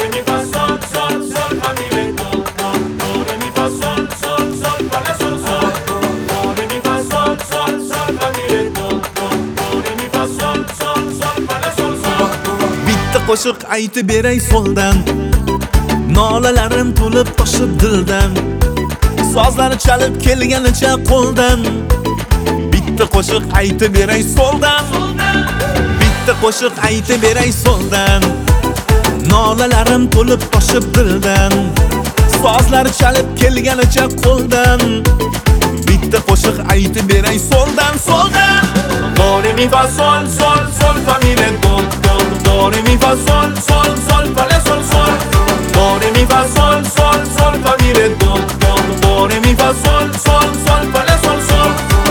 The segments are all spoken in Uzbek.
re mi fa sol sol sol fa mi re do do do re mi fa sol sol sol fa la sol sol do re mi fa sol sol sol fa mi re do do do re mi fa sol sol sol fa la sol sol. Bitta qo'shiq aytib beray so'ldan, nolalarim to'lib toshib dildan, sozlari chalib kelganicha qo'ldan. Bitta qo'shiq aytib beray so'ldan, bitta qo'shiq aytib beray so'ldan, nolalarim to'lib toshib dildan, sozlari chalib kelganicha qo'ldan. Bitta qo'shiq aytib beray so'ldan, so'ldan. Do re mi fa sol sol sol fa mi re do do do re mi fa sol sol sol fa la sol sol do re mi fa sol sol sol fa mi re do do do re mi fa sol sol sol fa la sol sol.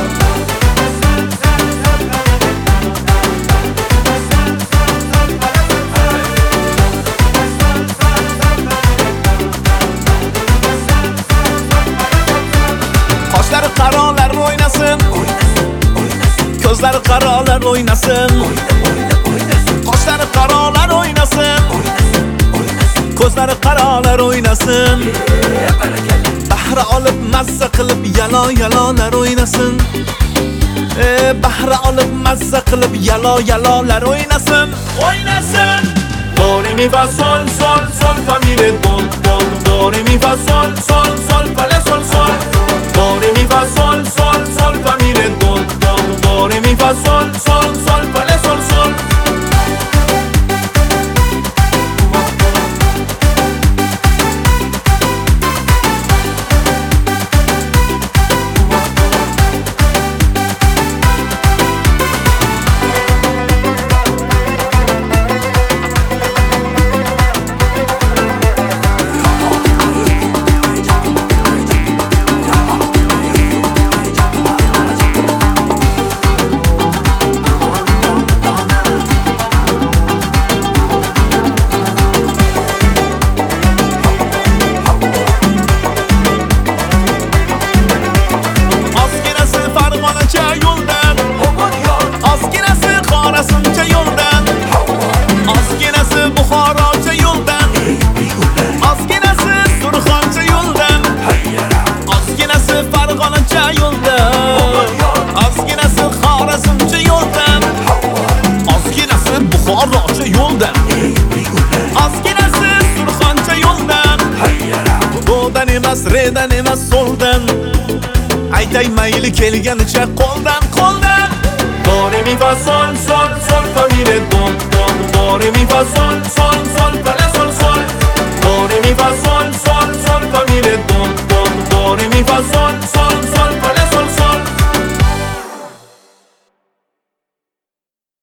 Qoshlari qarolar o'ynasin, ko'zlari qarolar o'ynasin, qoshlari qarolar o'ynasin, ko'zlari qarolar o'ynasin. Bahra olib mazza qilib yalo-yalolar o'ynasin. Bahra olib mazza qilib yalo-yalolar o'ynasin, o'ynasin. Do re mi fa sol sol sol fa mi re do do do re mi fa sol sol sol fa la sol sol do re mi fa sol sol sol fa mi re do do do re mi fa sol sol sol fa la sol sol. Redan emas so'ldan, aytay mayli kelganicha qo'ldan, qo'ldan. Do re mi fa sol sol sol fa mi re do do do re mi fa sol